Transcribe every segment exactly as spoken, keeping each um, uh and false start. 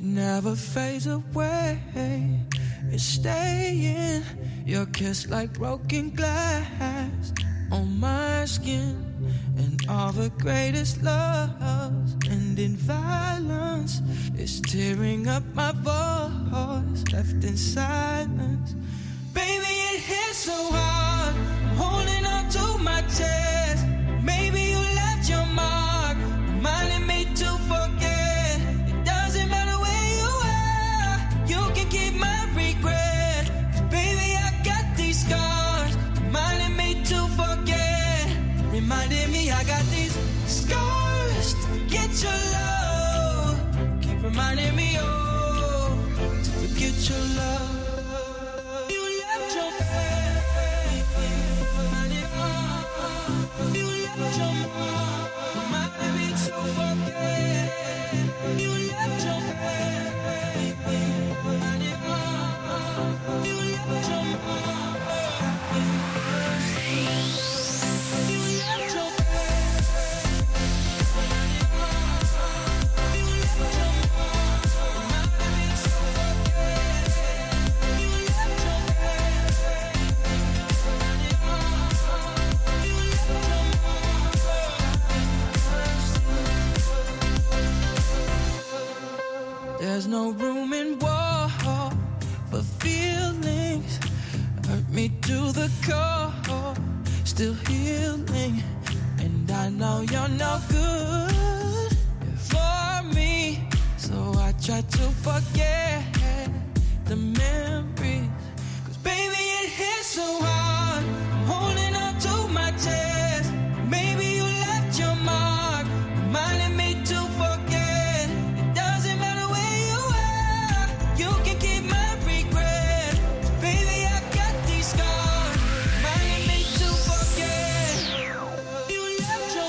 It never fades away. It's staying. Your kiss like broken glass on my skin. And all the greatest loves end in violence. It's tearing up my voice, left in silence. Baby, it hits so hard, I'm holding on to my chest. Maybe you left your mark, reminding me to forget. It doesn't matter where you are, you can keep my regret. 'Cause baby, I got these scars, reminding me to forget. Reminding me I got these scars to forget your love. Keep reminding me, oh, to forget your love. You left your baby, reminding me. You left your mom, reminding me to forget. You left your baby, reminding me. You left your mom. There's no room in war for feelings. Hurt me to the core, still healing. And I know you're no good for me, so I try to forget the memories. 'Cause baby, it hits so hard, I'm holding on to my chest. Maybe you left your mark, reminding me to forget. It doesn't matter where you are, you can keep my regret. Baby, I got these scars, reminding me to forget. You left your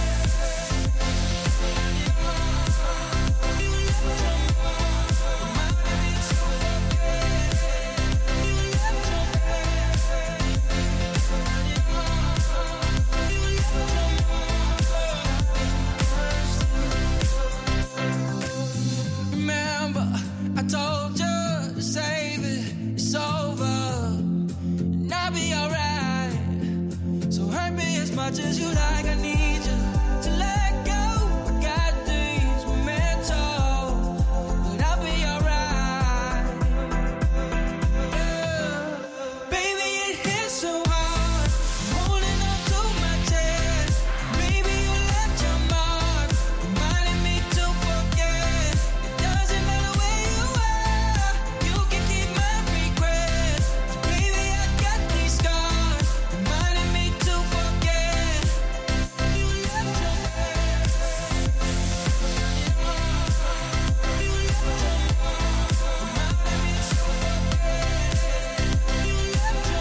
you left your reminding me to forget. You left your Remember, I told you to save it, it's over, and I'll be alright. So hurt me as much as you like, I need you to let go. I got things we're meant to, but I'll be alright. Yeah. Baby, it hits so hard, I'm holding on to my chest. Maybe you left your mark, reminding me to forget. It doesn't matter where you are, you can keep my regret. Baby, I got these scars, reminding me to forget. You left your you left your reminding me to forget. You left your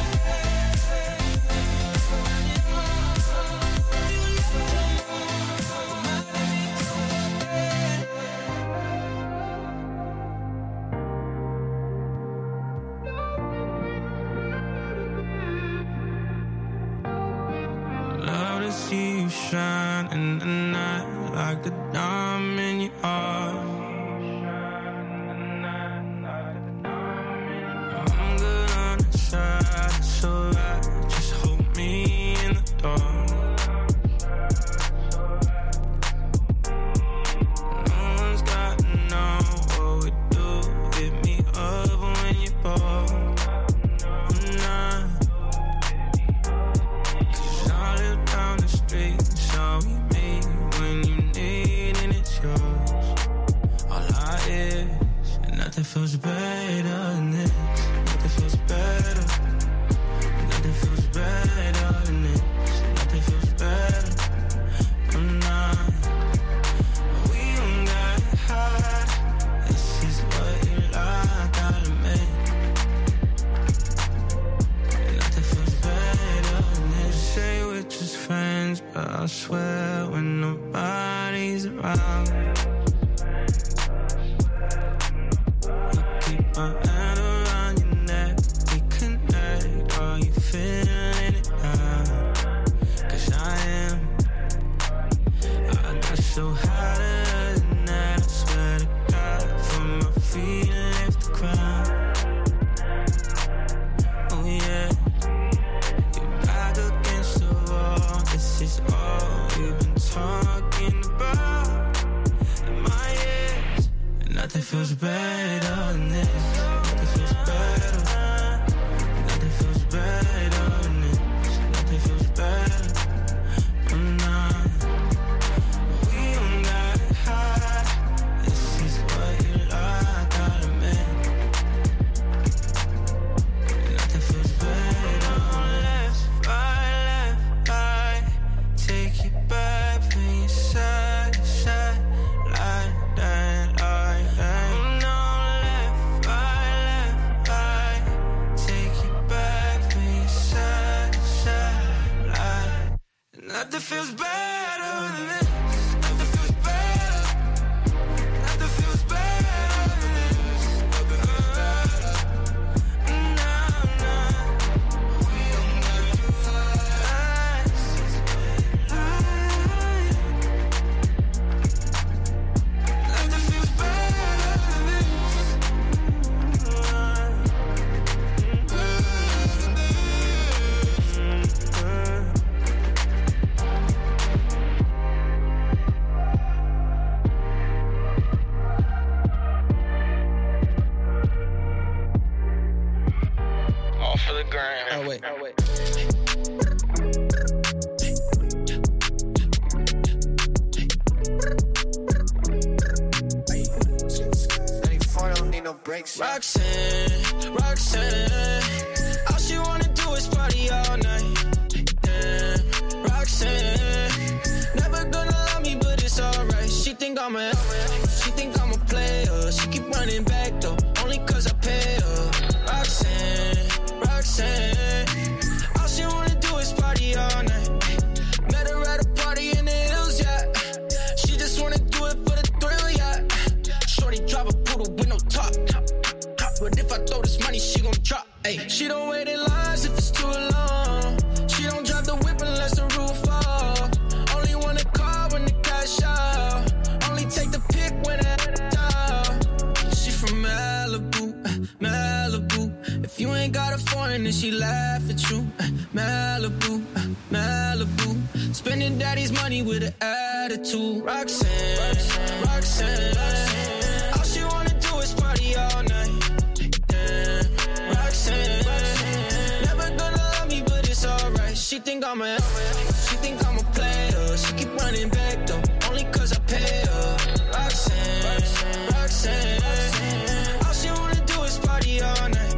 Love to see you shine in the night like a diamond you are. I'm good on the side, it's alright. Just hold me in the dark. No one's got to know what we do. Hit me up when you're bored. Nah. I live down the street, so we meet when you need and it's yours. All I is, and nothing feels better than this. Nothing feels better. Nothing feels better than this. Nothing feels better. I'm not. We don't got high. This is what you like, gotta make. Nothing feels better than this. Say we're just friends, but I swear when nobody's around, you keep my hand around your neck. We connect, are you feeling it now? 'Cause I am. I got so high than that, I swear to God, from Nothing feels better than this. Nothing feels better. Nothing feels better than this. Nothing feels better. I'm not. We don't got high. This is what you like, I'll admit. Nothing feels better. Left, right, left, right. Take you back from your side to side. Like that, like that. No, left, right, left, right. Take you back from your side to side. Like nothing feels better than this. Nothing feels better. Nothing feels better than this. Nothing feels better. Nah, nah. We don't got to lie. Nothing feels better than this. All for the gram. Oh, wait. Oh, wait. ninety-four don't need no breaks. Roxanne, Roxanne, all she wanna do is party all night. Damn, Roxanne, never gonna love me, but it's alright. She think I'm a, she think I'm a player. She keep running back though, only cause I pay her. Roxanne, Roxanne, all she wanna do is party all night. Met her at a party in the hills, yeah. She just wanna do it for the thrill, yeah. Shorty drive a poodle with no top. But if I throw this money, she gon' drop. Ay. She don't wait in lines if it's too long. She don't drive the whip unless the roof fall. Only want a car when the cash out. Only take the pic when it's out. She from Malibu, uh, Malibu. If you ain't got a foreign, then she laugh at you. Uh, Malibu, uh, Malibu. Spending daddy's money with an attitude. Roxanne, Roxanne, Roxanne. All she wanna do is party all night. Damn, Roxanne, Roxanne. Never gonna love me, but it's alright. She think I'm a, she think I'm a player. She keep running back though, only cause I pay her. Roxanne, Roxanne, Roxanne. All she wanna do is party all night.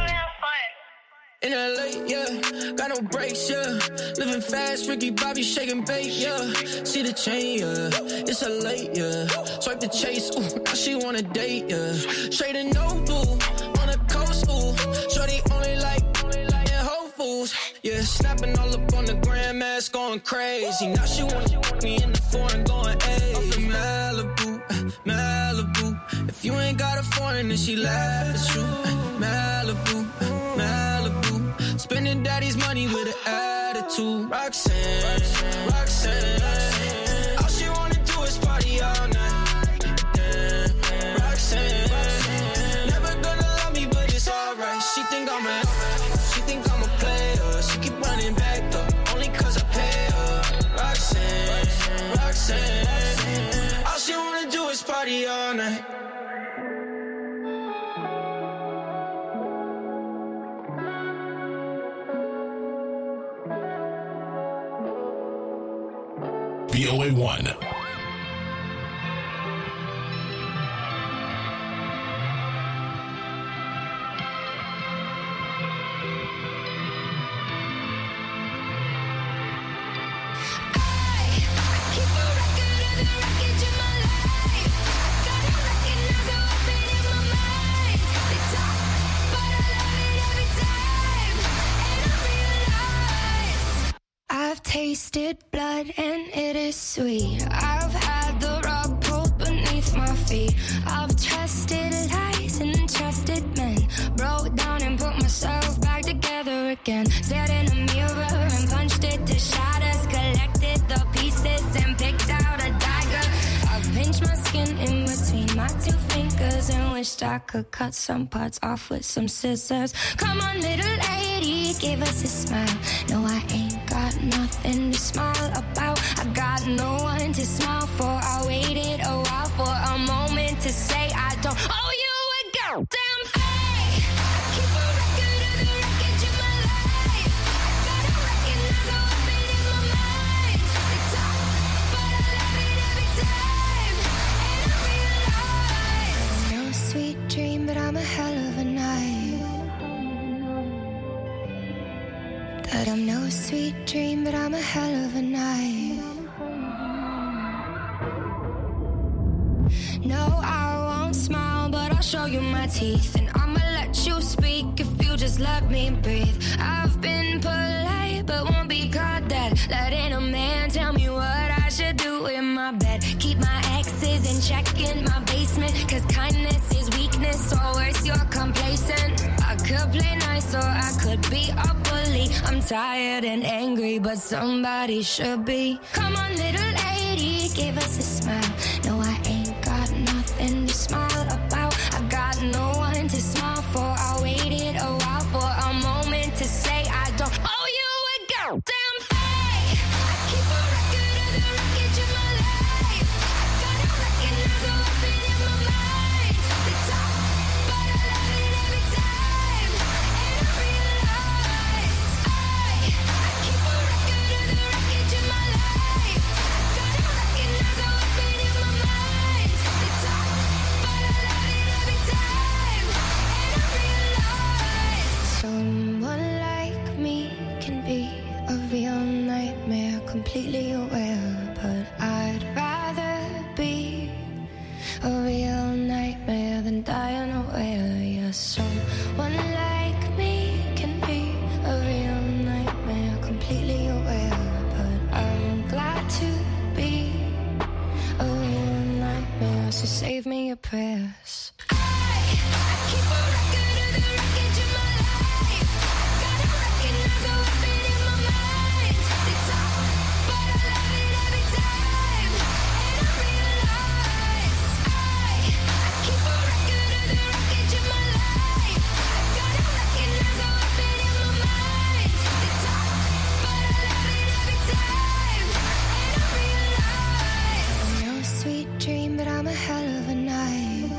In L A, yeah, got no brakes, yeah. Living fast, Ricky Bobby shaking bait, yeah. See the chain, yeah, it's a late, yeah. Swipe the chase, ooh, now she wanna date, yeah. Straight and Noble, on the coast, ooh. Shorty only like, only like in Whole Foods, yeah. Snapping all up on the grandmas, going crazy. Now she wanna me in the foreign, going, ayy. Up in Malibu, uh, Malibu. If you ain't got a foreign, then she laugh at you. Uh, Malibu, uh, Malibu. Spending daddy's money with an attitude. Roxanne, Roxanne, Roxanne. All she wanna do is party all night. Damn, Roxanne, Roxanne. Never gonna love me, but it's alright. She think I'm a, she think I'm a player. She keep running back though, only cause I pay her. Roxanne, Roxanne, Roxanne. All she wanna do is party all night. V O A one. Tasted blood and it is sweet. I've had the rug pulled beneath my feet. I've trusted lies and trusted men. Broke down and put myself back together again. Stared in a mirror and punched it to shatters. Collected the pieces and picked out a dagger. I've pinched my skin in between my two fingers and wished I could cut some parts off with some scissors. Come on, little lady, give us a smile. No, I ain't got nothing to smile about. I got no one to smile for. I waited a while for a moment to say I don't damn fake. I keep a record of the wreckage of my life. Gotta recognize the weapon in my mind. They talk, but I love it every time. And I realize no sweet dream, but I'm a hell of a night. That I'm no sweet dream, but I'm a hell of a night. No, I won't smile, but I'll show you my teeth. And I'ma let you speak if you just let me breathe. I've been polite, but won't be caught dead. Letting a man tell me what I should do in my bed. Keep my exes in check in my basement, cause kindness is weakness, or worse, you're complacent. I could play nice or I could be a bully. I'm tired and angry, but somebody should be. Come on, little lady, give us a smile. No, I ain't got nothing to smile about. I got no one to smile for. I waited a while for a moment to say I don't owe you a goddamn thing. I keep a record of the wreckage of my life. Gotta recognize the weapon in my mind. They talk, but I love it every time. And I realize I, I keep a record of the wreckage of my life. Gotta recognize the weapon in my mind. They talk, but I love it every time. And I realize someone like me can be a real nightmare, completely aware. But I'd rather be a real nightmare than die unaware. Yeah, someone like me can be a real nightmare, completely aware. But I'm glad to be a real nightmare, so save me your prayers. I, I keep a record of the wreckage of my life. Gotta recognize the weapon in my mind. They talk, but I love it every time. And I realize I, I keep a record of the wreckage of my life. Gotta recognize the weapon in my mind. They talk, but I love it every time. And I realize I'm no sweet dream, but I'm a hell of a night.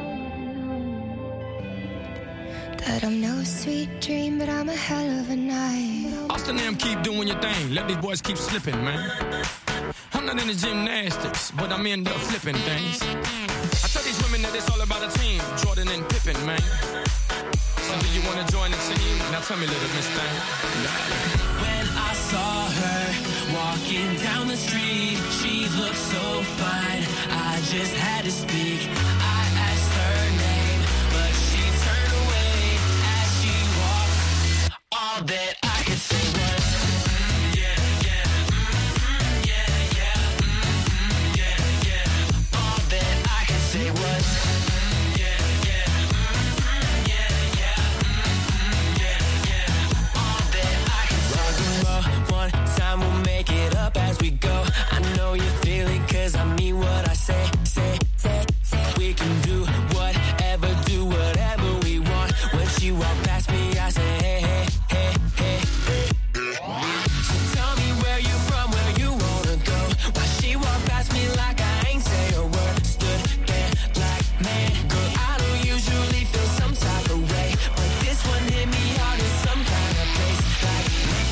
That I'm no sweet dream, but I'm a hell of a night. Austin and them keep doing your thing. Let these boys keep slipping, man. I'm not into gymnastics, but I'm into flipping things. I tell these women that it's all about a team. Jordan and Pippen, man. So do you want to join the team? Now tell me, little miss thing. When I saw her walking down the street, she looked so fine, I just had to speak. I asked her name, but she turned away as she walked. All that I could say was, mm, yeah, yeah, mm, yeah, yeah, mm, yeah, yeah. All that I could say was, mm, yeah, yeah, mm, yeah, yeah, mm, yeah, yeah. All that I could say was, rock and roll, one time we'll make it up as we go. I know you feel it, cause I mean what I say, say, say, say. We can do whatever, do whatever we want. When she walked past me, I say, hey, hey, hey, hey, hey. So tell me where you from, where you wanna go. Why she walked past me like I ain't say a word. Stood there like, man, girl, I don't usually feel some type of way, but this one hit me hard in some kind of place. Like,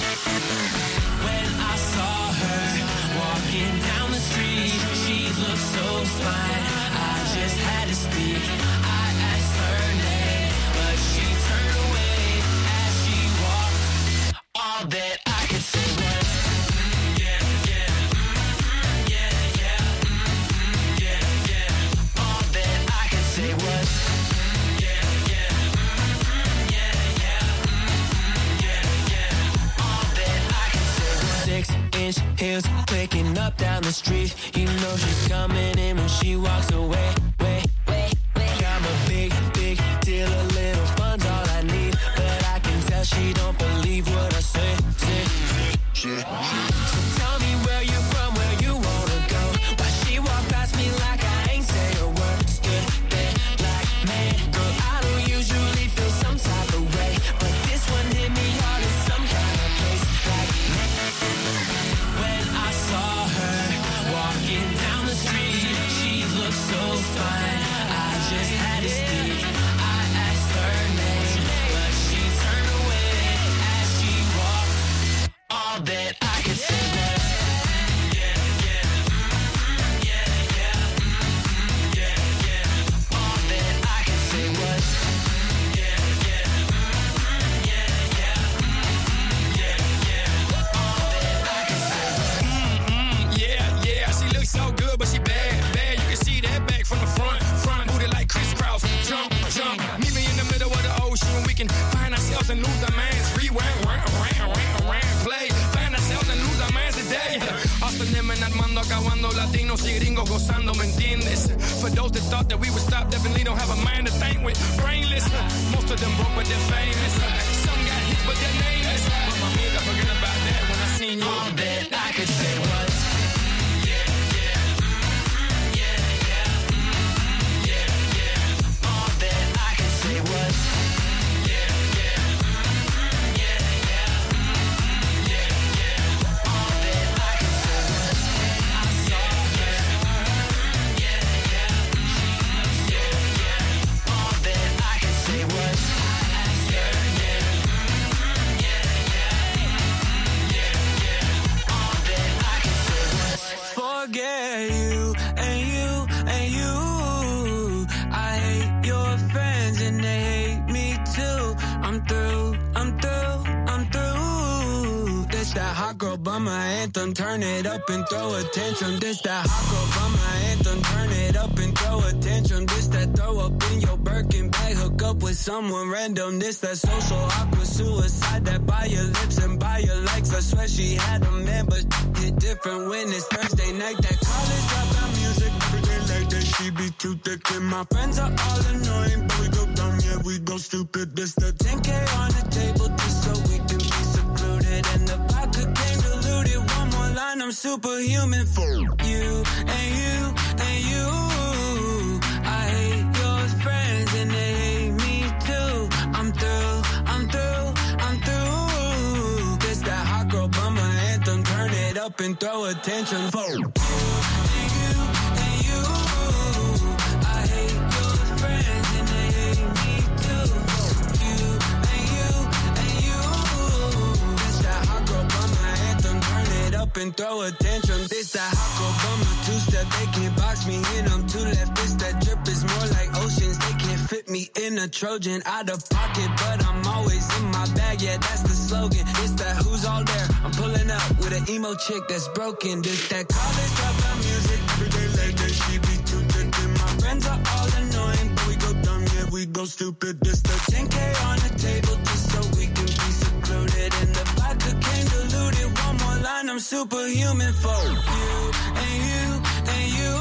when I saw her walking down the street, she looked so fine, I just had to speak. I asked her name, but she turned away as she walked. All that I could say was, mm, yeah, yeah, mm, yeah, yeah, mm, yeah, yeah. All that I could say was, mm, yeah, yeah, mm, yeah, yeah, mm, yeah, yeah. All that I could say was, six inch heels clicking up down the street. You know she's coming in when she walks away. Wait, wait, wait. I'm a big, big deal. A little fun's all I need, but I can tell she don't believe what I say. Say, say, so tell me where you from, where you wanna go. Why she walked past me like I ain't say a word. Stood there like, man, girl, I don't usually feel some type of way, but this one hit me hard in some kind of place. Like, when I saw her walking down the street, she looked so fine. gringo gozando, ¿me entiendes? For those that thought that we would stop, definitely don't have a mind to think with. Brainless, most of them broke but they're famous. Some got hits but they're nameless. But my nigga, forget about that when I seen you. All that I could say was forget you and you and you. I hate your friends and they hate me too. I'm through, I'm through, I'm through. This that hot girl bummer anthem, turn it up and throw a tantrum. This that hot girl bummer anthem, turn it up and throw a tantrum. This that throw up in your Birkin bag, hook up with someone random. This that social awkward suicide, that buy your lips and buy your likes. I swear she had a man, but hit different when it's Thursday night. That college dropout music every day like that. She be too thick and my friends are all annoying, but we go dumb, yeah, we go stupid. This the ten K on the table just so we can be secluded, and the vodka came diluted. One more line, I'm superhuman for you and you and you. I hate your friends and they hate me too. I'm through, I'm through, I'm through. This that hot girl bummer anthem, turn it up and throw attention for you and you and you. I hate your friends and they hate me too. You and you and you. This that hot girl bummer anthem, turn it up and throw attention. This that hot girl bummer two-step, they can't box me in. I'm too left. This that drip is more like oceans. They can't fit me in a Trojan. Out of pocket, but I'm always in my bag. Yeah, that's the slogan. It's that who's all there. I'm pulling up with an emo chick that's broken. This that college dropout music every day like that. She be too thick and my friends are all annoying, but we go dumb, yeah, we go stupid. This the ten K on the table just so we can be secluded, and the vodka came diluted. One more line, I'm superhuman for you and you and you.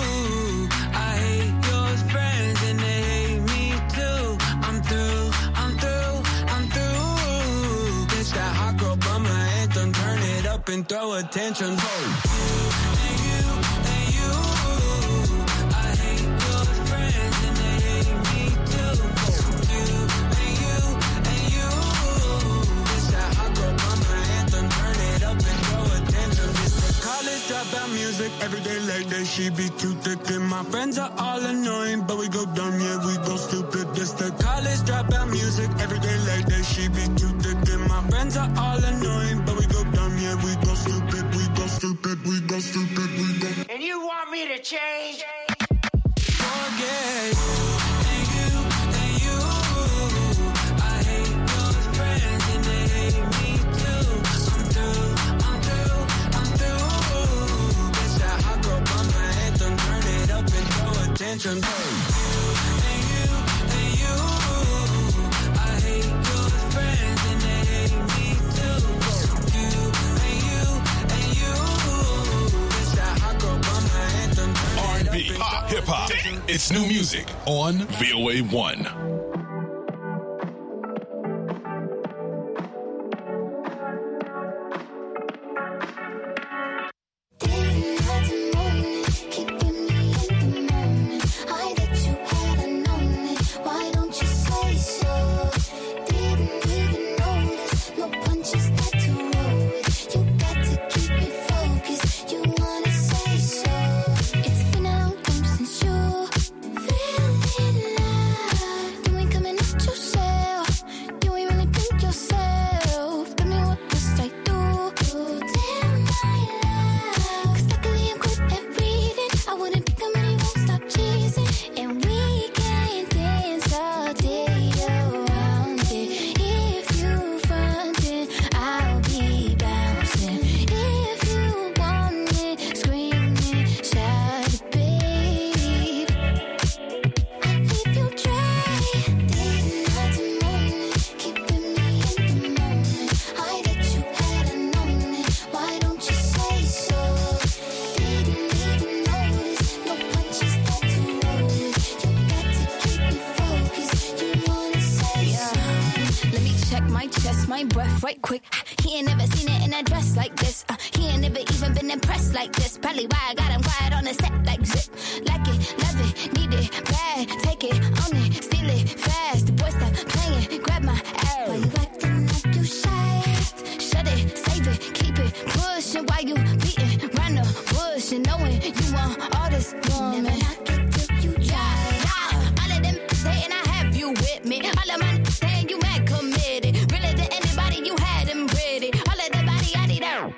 I hate your friends and they hate me too. I'm through, I'm through, I'm through. This that hot girl bummer anthem, turn it up and throw attention for you and you and you. I hate your friends and they hate me too. You and you and you. This that hot girl bummer anthem, turn it up and throw attention. This the college dropout music every day like that. She be too thick and my friends are all annoying, but we go dumb, yeah, we go stupid. This the college dropout music every day like that. She be too thick and my friends are all annoying, but we go dumb, yeah, we go stupid, we go stupid, we go stupid, we go. And you want me to change? Forget you and you and you. I hate your friends and they hate me too. I'm through, I'm through, I'm through. This that hot girl bummer anthem, turn it up and throw attention for you and you and you. I hate your friends and they hate me too. You and you and you. This that hot girl bummer anthem, turn R and it up B, and pop, throw hip hop. attention. It's new music on V O A one. Doing my chest, my breath right quick. He ain't never seen it in a dress like this. Uh, he ain't never even been impressed like this. Probably why I got him quiet on the set like zip. Like it, love it, need it, bad. Take it, own it, steal it, fast. The boy stop playing, grab my ass. Why you acting like you shy? Shut it, save it, keep it pushing. Why you beating round the bush and knowing you want all this woman? Never knock it till you try. Yeah. All of them saying I have you with me. All of my saying you mad committed. Really to anybody you had them ready. All of the body I need out.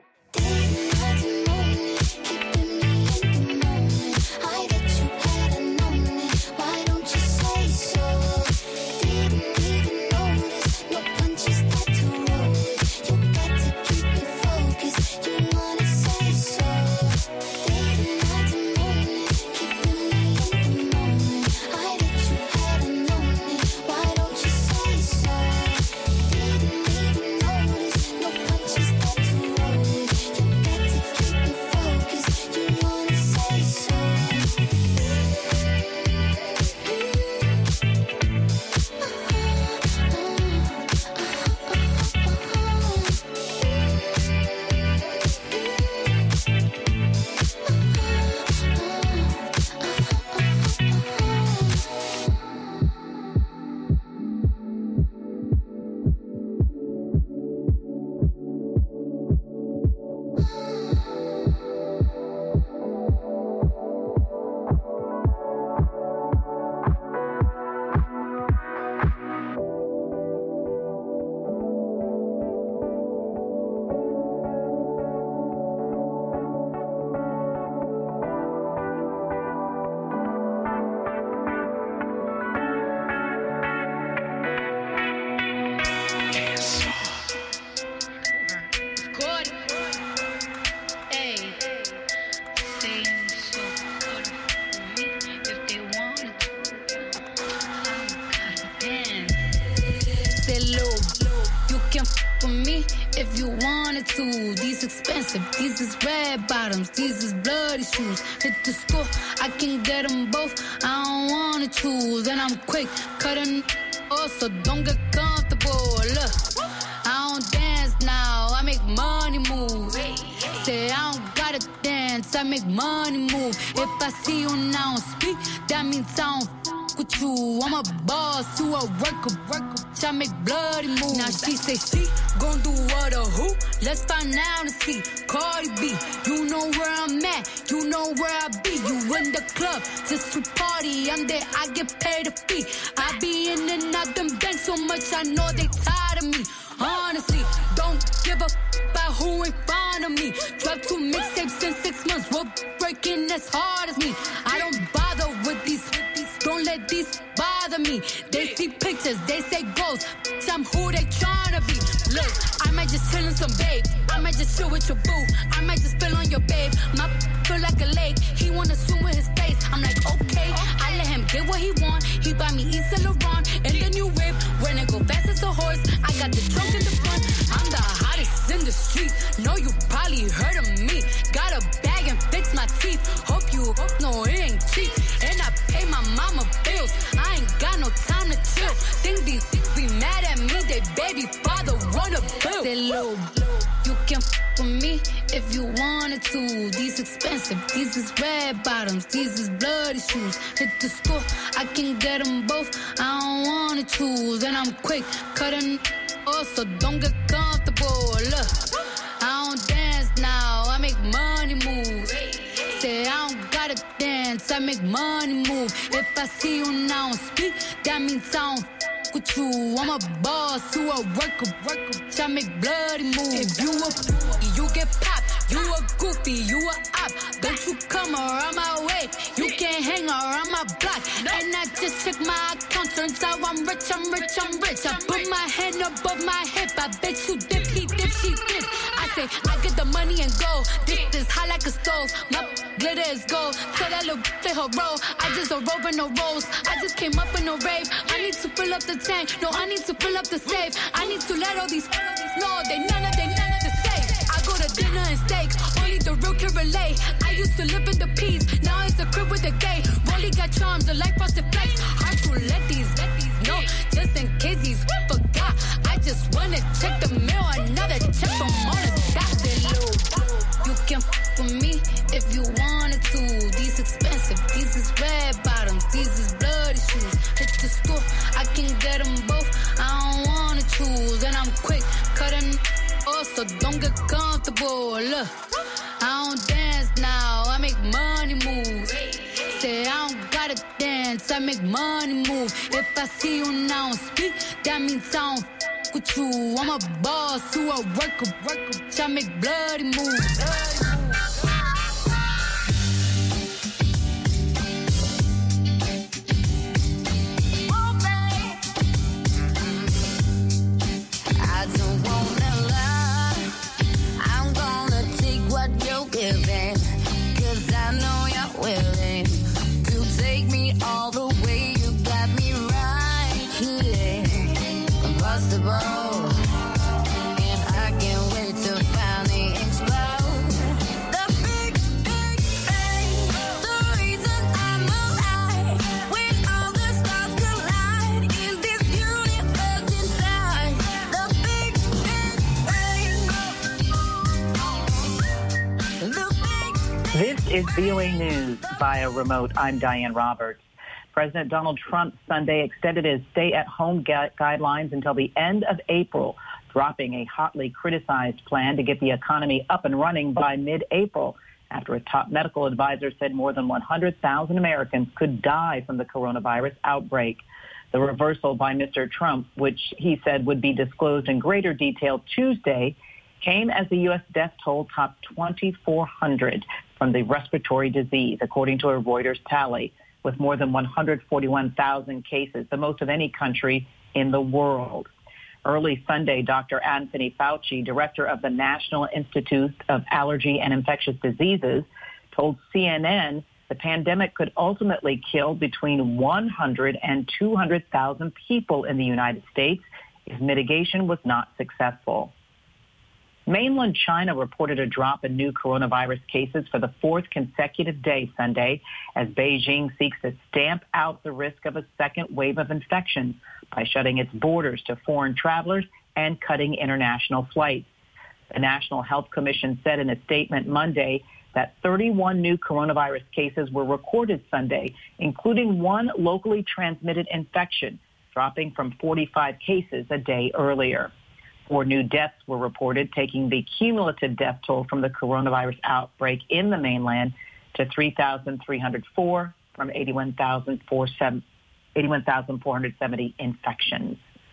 These is red bottoms, these is bloody shoes. Hit the score, I can get them both. I don't wanna choose, and I'm quick cutting off, so don't get comfortable. Look, I don't dance now, I make money move. Say I don't gotta dance, I make money move. If I see you now speak, that means I don't with you. I'm a boss, you a worker, worker. I make bloody moves. Now she say she gon' do what or who? Let's find out and see. Cardi B, you know where I'm at, you know where I be. You in the club just to party. I'm there, I get paid a fee. I be in and out them banks so much, I know they tired of me. Honestly, don't give a f about who in front of me. Drop two mixtapes in six months, we're breaking as hard as me. I don't bother with these, don't let these bother me. They see pictures, they say goals. I'm who they tryna be. Look, I might just chill in some babe. I might just chill with your boo. I might just spill on your babe. My feel like a lake. He wanna swim with his face. I'm like, okay. I let him get what he want. He buy me East Saint Laurent and the new whip. When it go fast as a horse, I got the trunk in the front. I'm the hottest in the street. Know you probably heard of me. Got a bag and fix my teeth. Hope you hope no, it ain't cheap. And I pay my mama bills. I ain't got no time to chill. Think these be mad at me, they baby father wanna build. Say, Lil, you can f with me if you wanted to. These expensive, these is red bottoms, these is bloody shoes. Hit the score, I can get them both. I don't wanna choose, and I'm quick cutting off, so don't get comfortable. Look, I don't dance now, I make money moves. Say I don't gotta dance, I make money move. If I see you now speak, that means I don't with you. I'm a boss, you a worker, worker. I make bloody moves. If you a you get popped. You a goofy, you a op. Don't you come around my way. You can't hang around my block. And I just check my account. Turns out I'm rich, I'm rich, I'm rich. I put my hand above my hip. I bet you dip, he dip, she dip. I say, I get the money and go. This is hot like a stove. My glitter is gold. Tell that little bitch her roll. I just a rope and no rolls. I just came up in a rave. I need to fill up the tank. No, I need to fill up the safe. I need to let all these know they none of they none of the safe. I go to dinner and steak. Only the real can relate. I used to live in the peace. Now it's a crib with a gate. Rolly got charms, the life frosted flakes. Hard to let these, let these know. Just in case he's forgot. I just wanna check the mail. Another check from on the top. You can f with me if you wanted to. These expensive, these is red bottoms, these is bloody shoes. Hit the store, I can get them both. I don't wanna choose, and I'm quick cutting off, so don't get comfortable. Look, I don't dance now, I make money moves. Say I don't gotta dance, I make money move. If I see you now speak, that means I don't f with you. I'm a boss who a worker, worker. I make bloody moves. I don't wanna lie. I'm gonna take what you're giving, 'cause I know you're willing to take me all the way. You got me right here, impossible, and I can't wait to finally explode. The big, big bang, the reason I'm alive. When all the stars collide in this universe inside. The big, big bang. The big. This is V O A News via remote. I'm Diane Roberts. President Donald Trump Sunday extended his stay-at-home gu- guidelines until the end of April, dropping a hotly criticized plan to get the economy up and running by mid-April after a top medical advisor said more than one hundred thousand Americans could die from the coronavirus outbreak. The reversal by Mister Trump, which he said would be disclosed in greater detail Tuesday, came as the U S death toll topped twenty-four hundred from the respiratory disease, according to a Reuters tally, with more than one hundred forty-one thousand cases, the most of any country in the world. Early Sunday, Doctor Anthony Fauci, director of the National Institute of Allergy and Infectious Diseases, told C N N the pandemic could ultimately kill between one hundred and two hundred thousand people in the United States if mitigation was not successful. Mainland China reported a drop in new coronavirus cases for the fourth consecutive day Sunday as Beijing seeks to stamp out the risk of a second wave of infections by shutting its borders to foreign travelers and cutting international flights. The National Health Commission said in a statement Monday that thirty-one new coronavirus cases were recorded Sunday, including one locally transmitted infection, dropping from forty-five cases a day earlier. Four new deaths were reported, taking the cumulative death toll from the coronavirus outbreak in the mainland to three thousand three hundred four from eighty-one thousand four hundred seventy infections.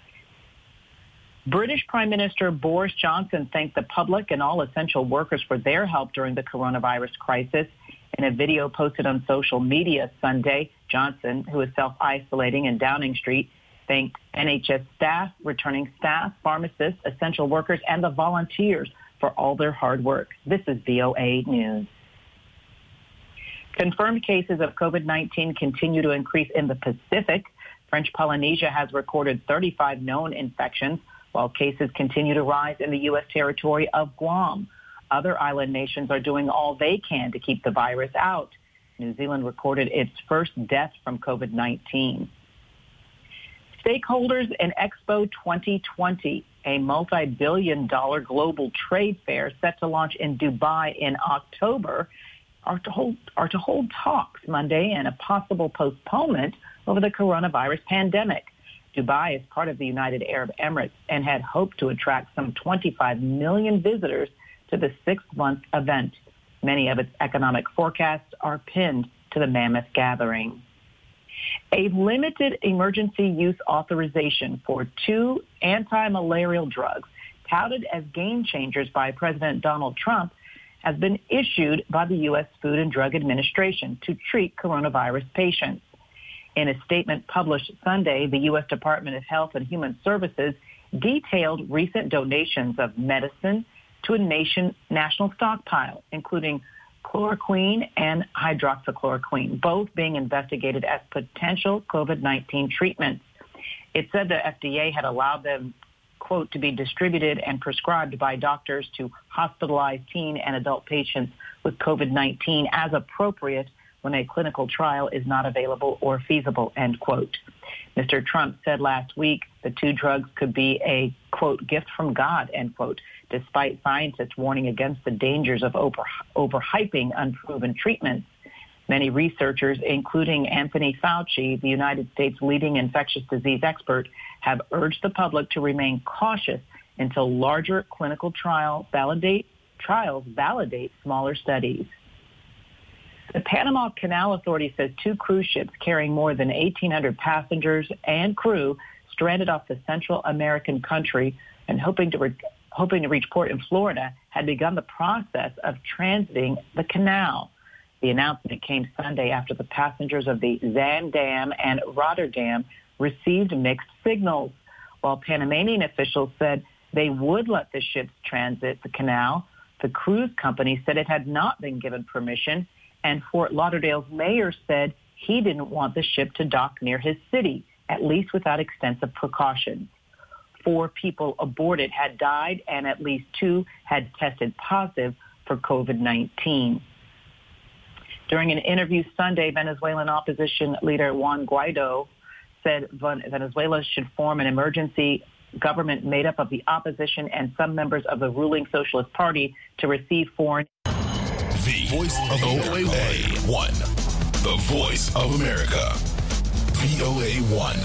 British Prime Minister Boris Johnson thanked the public and all essential workers for their help during the coronavirus crisis. In a video posted on social media Sunday, Johnson, who is self-isolating in Downing Street, thanked N H S staff, returning staff, pharmacists, essential workers, and the volunteers for all their hard work. This is V O A News. Confirmed cases of COVID nineteen continue to increase in the Pacific. French Polynesia has recorded thirty-five known infections, while cases continue to rise in the U S territory of Guam. Other island nations are doing all they can to keep the virus out. New Zealand recorded its first death from COVID nineteen. Stakeholders in Expo twenty twenty, a multi-billion dollar global trade fair set to launch in Dubai in October, are to hold, are to hold talks Monday in a possible postponement over the coronavirus pandemic. Dubai is part of the United Arab Emirates and had hoped to attract some twenty-five million visitors to the six-month event. Many of its economic forecasts are pinned to the mammoth gathering. A limited emergency use authorization for two anti-malarial drugs touted as game changers by President Donald Trump has been issued by the U S Food and Drug Administration to treat coronavirus patients. In a statement published Sunday, the U S Department of Health and Human Services detailed recent donations of medicine to a nation national stockpile, including chloroquine and hydroxychloroquine, both being investigated as potential COVID nineteen treatments. It said the F D A had allowed them, quote, to be distributed and prescribed by doctors to hospitalized teen and adult patients with COVID nineteen as appropriate when a clinical trial is not available or feasible, end quote. Mister Trump said last week the two drugs could be a, quote, gift from God, end quote, despite scientists warning against the dangers of over, overhyping unproven treatments. Many researchers, including Anthony Fauci, the United States' leading infectious disease expert, have urged the public to remain cautious until larger clinical trial validate, trials validate smaller studies. The Panama Canal Authority says two cruise ships carrying more than eighteen hundred passengers and crew stranded off the Central American country and hoping to re- hoping to reach port in Florida had begun the process of transiting the canal. The announcement came Sunday after the passengers of the Zaandam and Rotterdam received mixed signals, while Panamanian officials said they would let the ships transit the canal. The cruise company said it had not been given permission, and Fort Lauderdale's mayor said he didn't want the ship to dock near his city, at least without extensive precautions. Four people aboard it had died, and at least two had tested positive for COVID nineteen. During an interview Sunday, Venezuelan opposition leader Juan Guaido said Venezuela should form an emergency government made up of the opposition and some members of the ruling Socialist Party to receive foreign... The Voice of V O A one. The Voice of America. V O A one.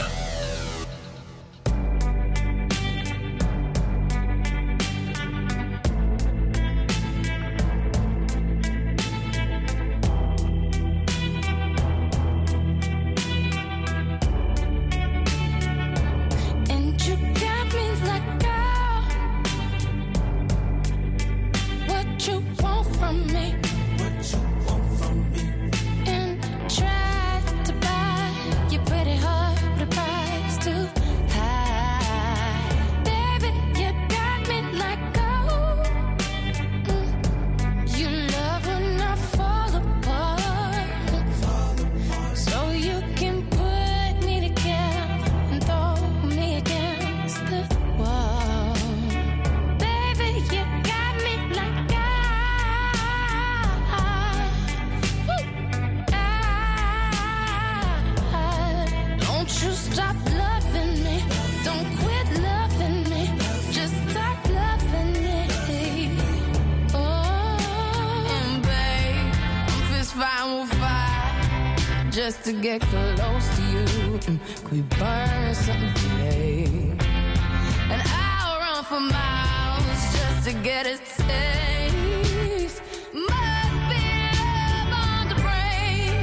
Just to get close to you, could we burn something today? And I'll run for miles just to get a taste. Must be love on the brain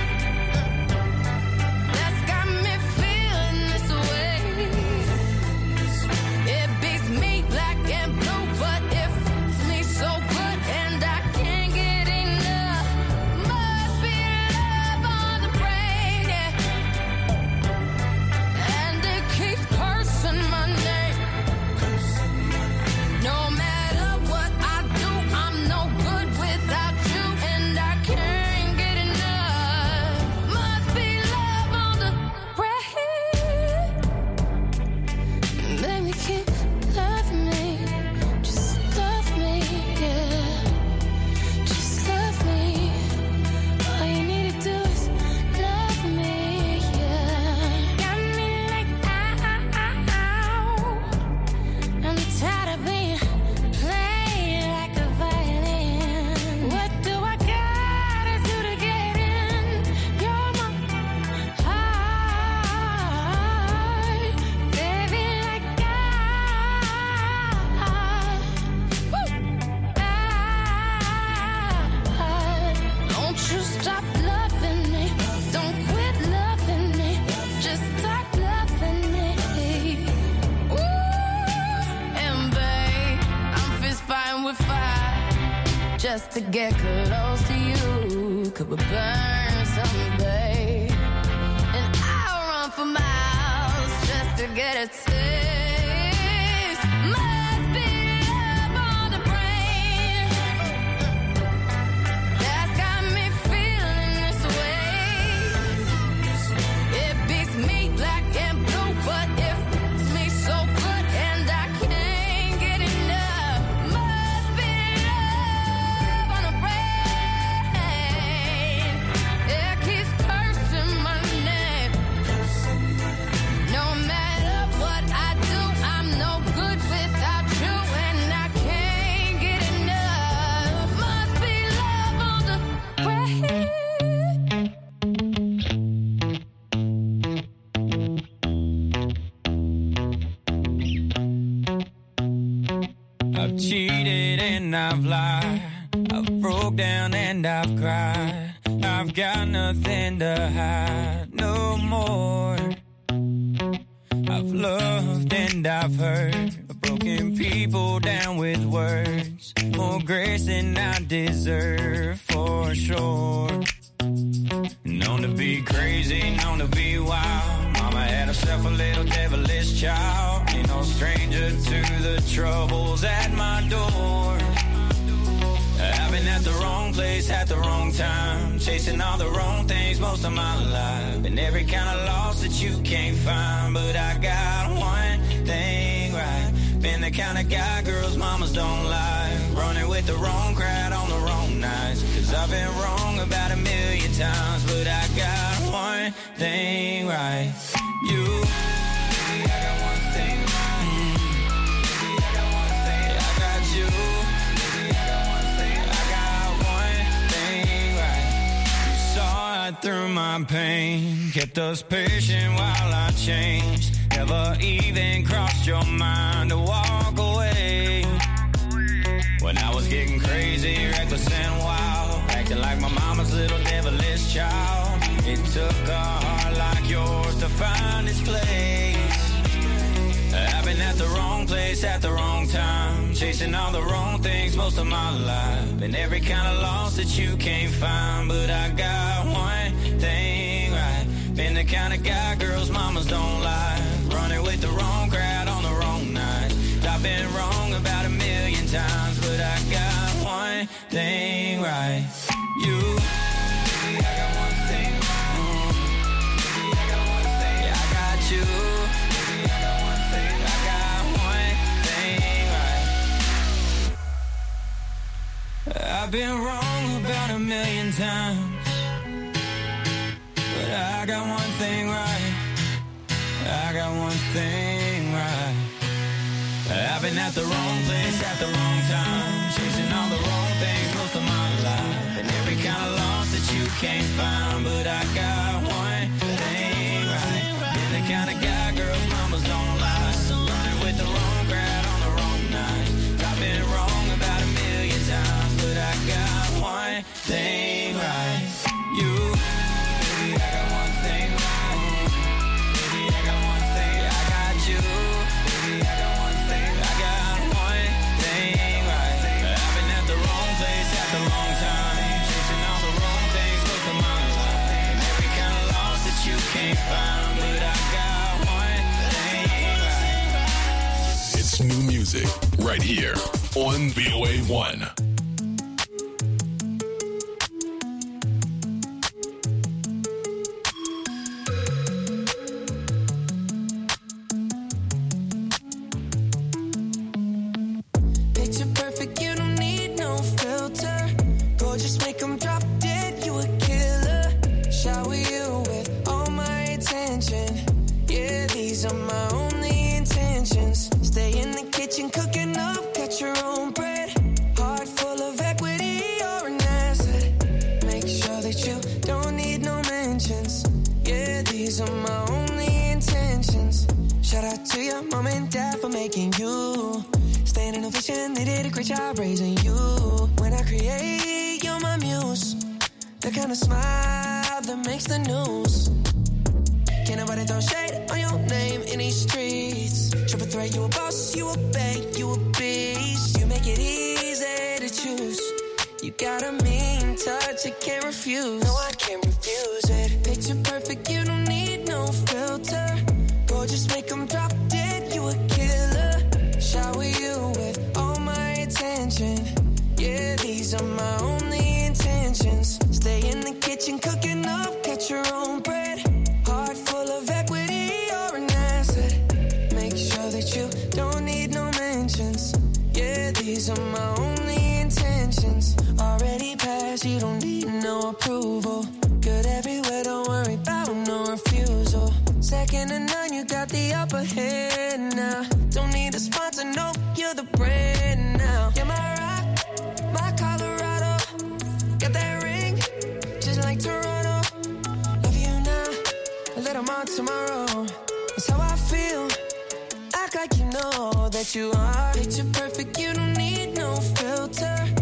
that's got me feeling this way. It beats me black and blue, but it fits me so good, and I can't get enough. Must be love on the brain, yeah. And it keeps cursing my name. No matter what I do, I'm no good without you, and I can't get enough. Must be love on the brain. Baby, keep loving me. Just love me, yeah. Just love me. All you need to do is love me, yeah. Got me like, ow. I'm tired of being played like a violin. What do I gotta do to get in? You're my heart, baby, like I, woo, I, don't you stop loving me, don't quit loving me, just start loving me. Ooh, and babe, I'm fist fighting with fire just to get close to you. Could we burn someday? And I'll run for miles just to get a taste. Must be love on the brain that's got me feeling this way. It beats me black and blue, but it fits me so good, and I I've lied, I've broke down and I've cried. I've got nothing to hide no more. I've loved and I've hurt, broken people down with words, more grace than I deserve for sure. Known to be crazy, known to be wild. Mama had herself a little devilish child. Ain't no stranger to the troubles at my door. I've been at the wrong place at the wrong time, chasing all the wrong things most of my life. Been every kind of loss that you can't find, but I got one thing right. Been the kind of guy girls mamas don't like, running with the wrong crowd on the wrong nights. Cause I've been wrong about a million times, but I got one thing right. You, baby, I got one thing right. Mm. Baby, I got one thing. I got you. Baby, I got one thing. I got one thing right. You saw right through my pain, kept us patient while I changed. Never even crossed your mind to walk away. When I was getting crazy, reckless and wild, acting like my mama's little devilish child. It took a heart like yours to find its place. I've been at the wrong place at the wrong time, chasing all the wrong things most of my life. Been every kind of loss that you can't find, but I got one thing right. Been the kind of guy girls mamas don't like, running with the wrong crowd on the wrong night. I've been wrong about a million times, but I got one thing right. You, baby, I got one thing right. Mm. Baby, I got one thing. Yeah, I got you. Baby, I got one thing. I got one thing right. I've been wrong about a million times, but I got one thing right. I got one thing right. I've been at the wrong place at the wrong time, chasing all the wrong things most of my life. And every kind of loss that you can't find, but I got one thing right. Been the kind of guy girls mamas don't like, running with the wrong crowd on the wrong night. I've been wrong about a million times, but I got one thing right. You, baby, I got one thing right. Baby, I got one thing. I got you. Baby, I got one thing. I got one thing right. I've been at the wrong place at the wrong time, chasing all the wrong things most of my life. And every kind of loss that you can't find, but I got one thing right. It's new music right here on V O A one. Picture perfect, you don't need no filter. Gorgeous, make them drop dead, you a killer. Shower you with all my attention. Yeah, these are my only intentions. Stay in the kitchen cooking up, got your own bread. Heart full of equity, you're an asset. Make sure that you don't need no mentions. Yeah, these are my only intentions. Shout out to your mom and dad for making you. Staying in a vision, they did a great job raising you. When I create, you're my muse. The kind of smile that makes the news. Can't nobody throw shade on your name in these streets. Triple threat, you a boss, you a bank, you a beast. You make it easy to choose. You got a mean touch, you can't refuse. No, I can't refuse it. Picture perfect, you don't need no filter. Gorgeous, make them drop dead, you a killer. Shower you with all my attention. Yeah, these are my only intentions. Stay in the kitchen cooking up, get your own bread. Heart full of equity, you're an asset. Make sure that you don't need no mentions. Yeah, these are my only intentions. Already passed, you don't need no approval. Good everywhere, don't worry about no refusal. Second to none, you got the upper hand now. Don't need a sponsor, no, you're the brand now. You're my rock, my Colorado. Got that ring, just like Toronto. Love you now, a little more tomorrow. That's how I feel. Act like you know that you are. Picture perfect, you don't need no filter.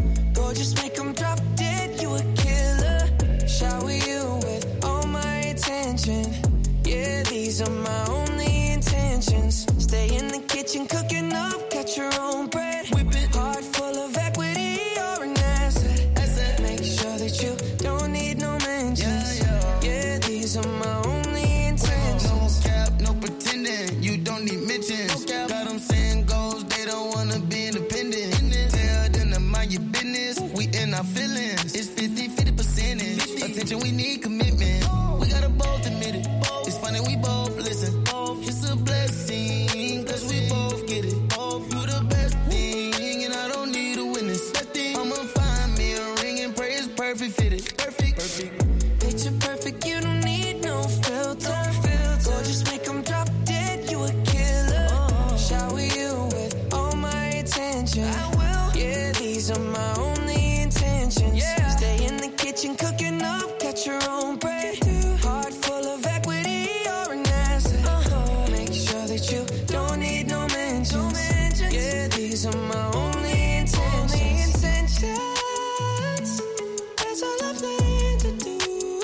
or just make them drop dead. You a killer. Shower you with all my attention. Yeah, these are my only intentions. Stay in the kitchen cooking up, catch your own bread. Whipping heart full of equity, you're an asset. asset. Make sure that you don't need no mentions. Yeah, yeah. yeah these are my only intentions. No cap, no pretending. You don't need mentions. No got them saying goals, they don't wanna be independent. Tell them to mind your business. We in our feelings. It's fifty fifty percentage. Attention, we need commitment. We gotta both admit it. It's funny, we both listen. It's a blessing, cause we both get it. You the best thing, and I don't need a witness. I'ma find me a ring and pray it's perfect fitted. Perfect, perfect. Picture perfect, you don't need no filter. Or just make them drop dead, you a killer. Shower you with all my attention. I will. Yeah, these are my only intentions. Yeah. Stay in the kitchen cooking up, catch your own bread. Heart full of equity, you're an asset. Uh-huh. Make sure that you don't need no mentions. No mentions. Yeah, these are my only intentions. Only intentions. That's all I plan to do.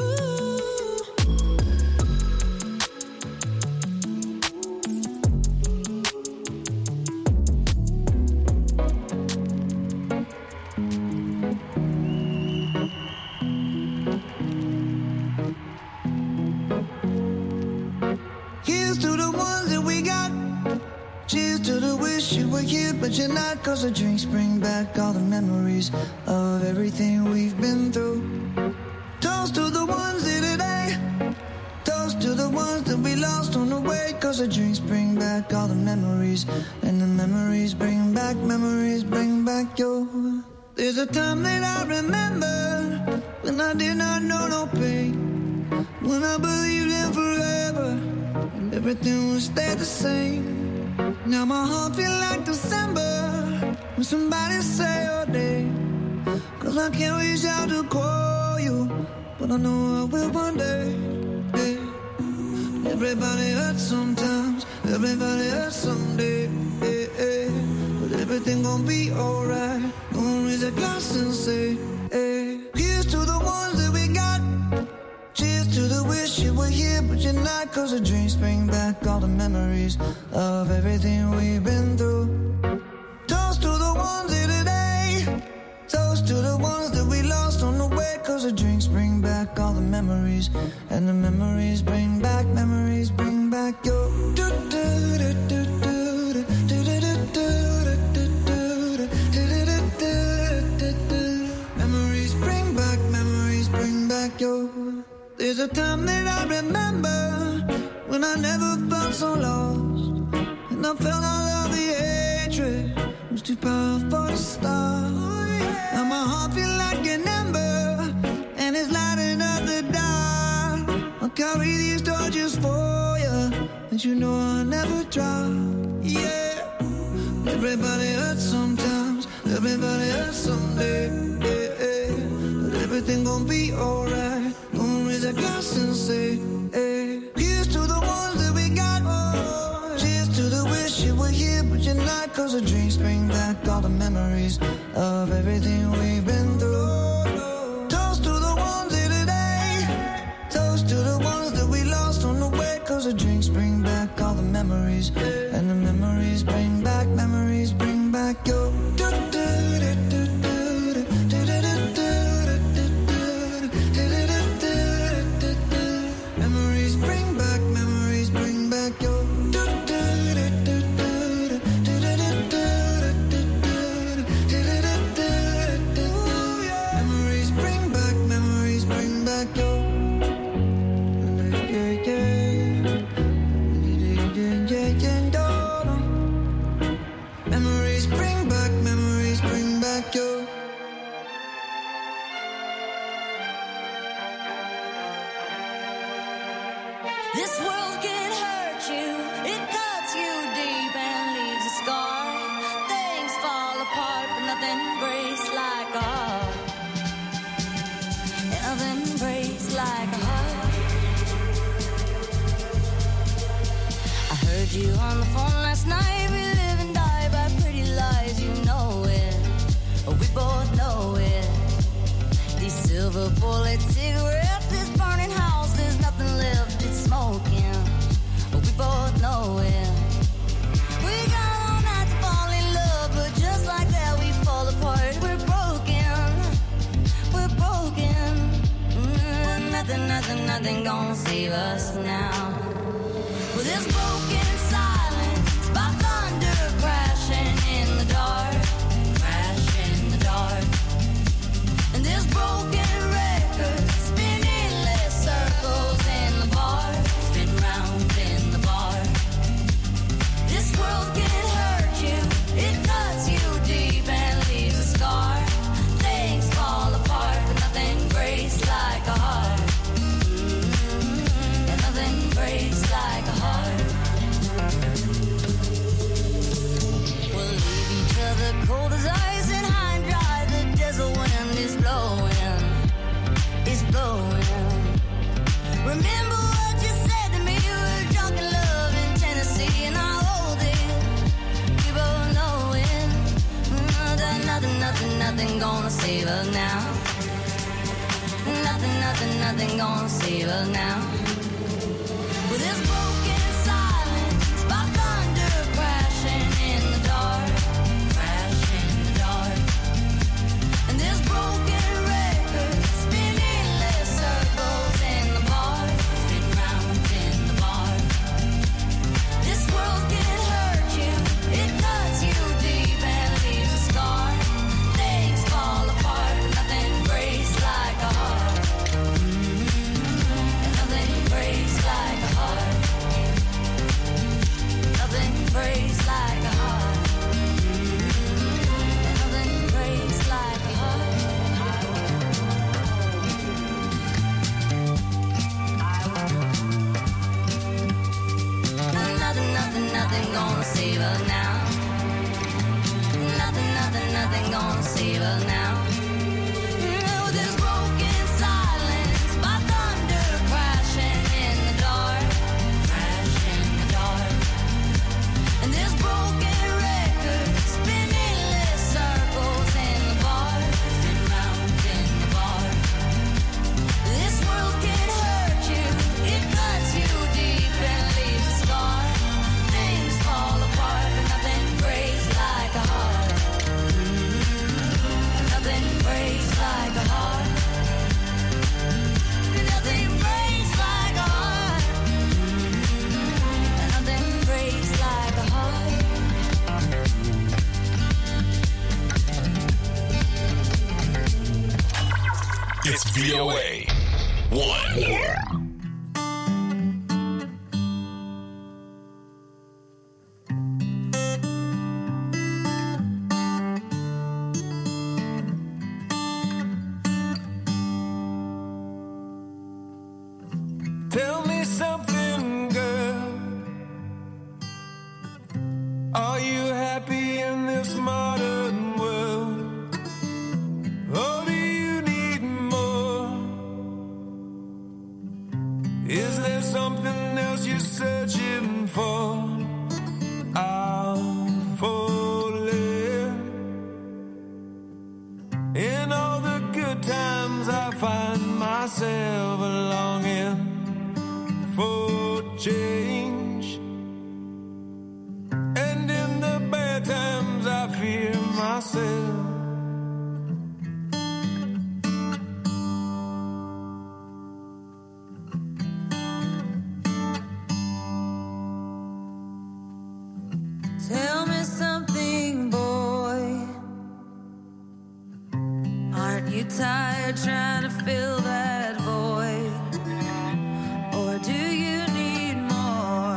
Here's to the ones that we got. Cheers to the wish you were here, but you're not. Cause the drinks bring back all the memories of everything we've been through. Toast to the ones here today. Toast to the ones that we lost on the way. Cause the drinks bring back all the memories. And the memories bring back, memories bring back your. There's a time that I remember when I did not know no pain. When I believed in forever and everything would stay the same. Now my heart feel like December when somebody say your name. Cause I can't reach out to call you, but I know I will one day. Yeah. Everybody hurts sometimes, everybody hurts someday. Yeah, yeah. But everything gon' be alright. Gonna raise a glass and say, hey. Here's to the ones that we got. Cheers to the wish you were here, but you're not. Cause the dreams bring back all the memories of everything we've been through. Toast to the ones here today. Toast to the ones that we lost on the way. Cause the drinks bring back all the memories. And the memories bring back, memories bring back your. Memories bring back, memories bring back your. There's a time that I remember when I never felt so lost. And I felt all of the hatred was too powerful to stop. Now my heart feel like an ember and it's lighting up the dark. I'll carry these torches for you, and you know I'll never drop. Yeah. Everybody hurts sometimes, everybody hurts someday. Yeah, yeah. But everything gon' be alright. Raise a glass and say, hey. Here's to the ones that we got. Oh, cheers to the wish you were here, but you're not. Cause the drinks bring back all the memories of everything we've been through. Toast to the ones here today. Toast to the ones that we lost on the way. Cause the drinks bring back all the memories. And the memories bring back, memories bring back your. This world can hurt you, it cuts you deep and leaves a scar. Things fall apart, but nothing breaks like a heart. Nothing breaks like a heart. I heard you on the phone last night. We live and die by pretty lies, you know it. We both know it. silver bullet cigarettes, this burning house, there's nothing left, it's smoking. But we both know it. We got all night to fall in love, but just like that we fall apart. We're broken, we're broken. Mm, nothing, nothing, nothing gonna save us now. With this broken silence, by thunder crashing in the dark, crash in the dark. And this broken record spinning less circles in the bar, spin round in the bar. This world can hurt you, it cuts you deep and leaves a scar. Things fall apart, but nothing breaks like a heart. Mm-hmm. And nothing breaks like a heart. We'll leave each other cold as ice and high and dry. The desert wind is blowing, it's blowing. Remember what you said to me, you were drunk in love in Tennessee, and I hold it, we both know it. Mm, nothing, nothing, nothing gonna save us now. Nothing, nothing, nothing gonna save us now. With this broken silence, by thunder crashing in the dark, crash in the dark. And this broken record spinning less circles in the bar, spin round in the bar. This world can hurt you, it cuts you deep and leaves a scar. Things fall apart, but nothing breaks like a heart. Mm-hmm. And nothing breaks like a heart. Nothing breaks like a heart. Mm-hmm. And nothing breaks like a heart. Nothing, nothing, nothing gonna save us now. Nothing, nothing, nothing gonna save us now. With this broken silence, by thunder crashing in the dark, crash in the dark. And this broken record spinning less circles in the bar, spin round in the bar. This world can hurt you, it cuts you deep and leaves a scar. Things fall apart, but nothing breaks like a heart. Mm-hmm. Nothing breaks like a heart. Nothing breaks like a heart. Mm-hmm. Nothing breaks like a heart. It's V O A one. Tell me something, girl. Are you happy in this modern world? Or do you need more? Is there something else you're searching for? I'm falling. In all the good times I find myself longing for change, and in the bad times I fear myself. Tell me something, boy. Aren't you tired trying to fill that void? Or do you need more?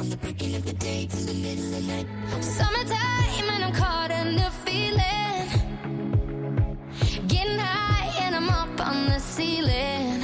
From the breaking of the day to the middle of the night. Summertime and I'm caught in the feeling. Getting high and I'm up on the ceiling.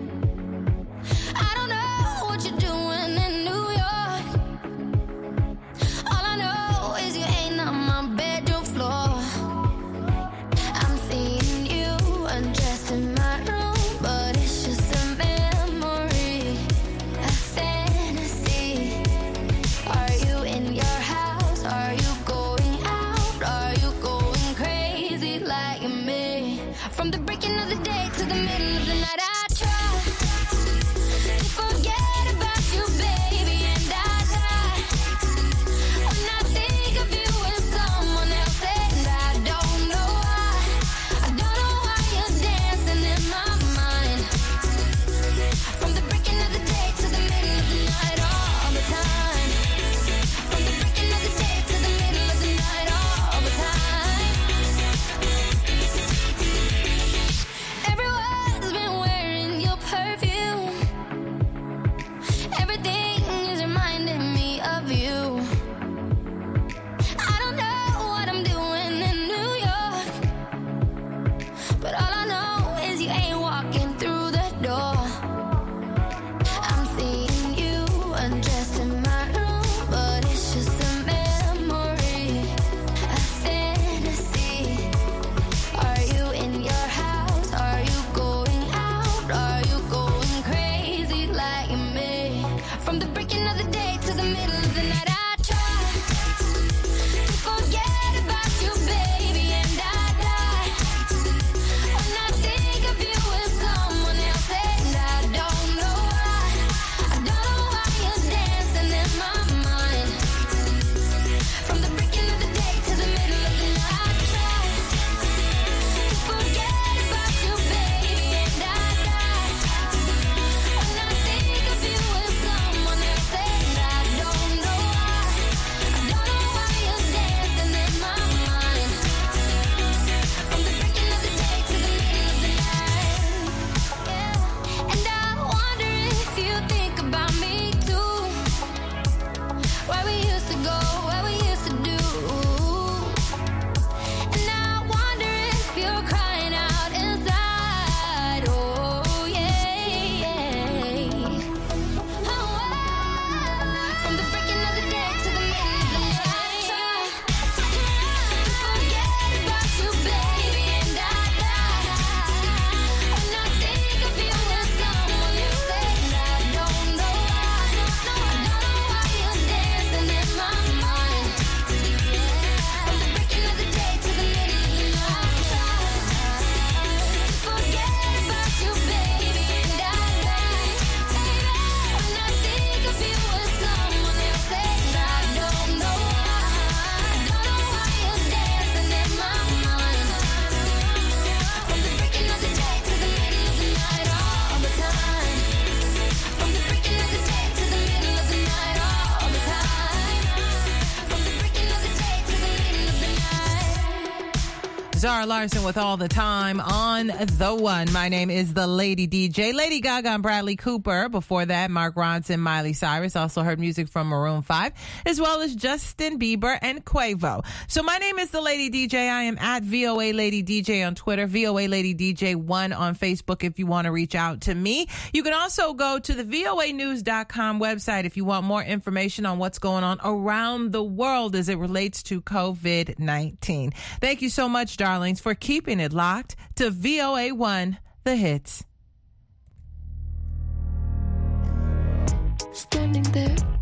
I don't know what you're doing in New York. All I know is you ain't on my bedroom floor. I'm seeing you undressed in my room, but it's just a memory, a fantasy. Are you in your house? Are you going out? Are you going crazy like me? From the breaking of the day to the middle of the night, I try to forget about you, baby, and I die when I think of you and someone else, and I don't know why. I don't know why you're dancing in my mind. From the breaking of the day to the middle of the night, all the time. From the breaking of the day to the middle of the night, all the time. Everyone's been wearing your perfume. Everything is reminding me of you. I don't know what I'm doing in New York, but all I know is you ain't walking through the door. I'm seeing you undressed in my room, but it's just a memory, a fantasy. Are you in your house? Are you going out? Are you going crazy like me? From the breaking of the day to the middle of the night, I try to forget about you, baby, and I die when I think of you with someone else, and I don't know why. I don't know why you're dancing in my mind. From the breaking of the day to the middle of the night, I try to forget about you, baby, and I die when I think of you with someone else, and I don't know why. I don't know why you're dancing in my mind. From the breaking of the day to the middle of the night, yeah. And I wonder if you think about me too. Where we used to go, where we used to do. And I wonder if you're crying out inside. Oh yeah, oh, from the breaking of the day to the middle of the night, try to forget about you, baby, and I die when I think of you and someone else, and I don't know why. I don't know why you're dancing in my mind. From the breaking of the day to the middle of the night, try to forget about you, baby, and I die when I think of you and someone else, and I don't know why. I don't know why you're dancing in my mind. From the breaking of the day to the middle of the night, all the time. From the breaking of the day to the middle of the night, all the time. From the breaking of the day to the middle of the night. Zara Larson with All the Time on The One. My name is the Lady D J. Lady Gaga and Bradley Cooper. Before that, Mark Ronson, Miley Cyrus. Also heard music from Maroon five, as well as Justin Bieber and Quavo. So my name is the Lady D J. I am at V O A Lady D J on Twitter, V O A Lady D J one on Facebook if you want to reach out to me. You can also go to the V O A news dot com website if you want more information on what's going on around the world as it relates to COVID nineteen. Thank you so much, darlings, for keeping it locked to V O A one, The Hits. Standing there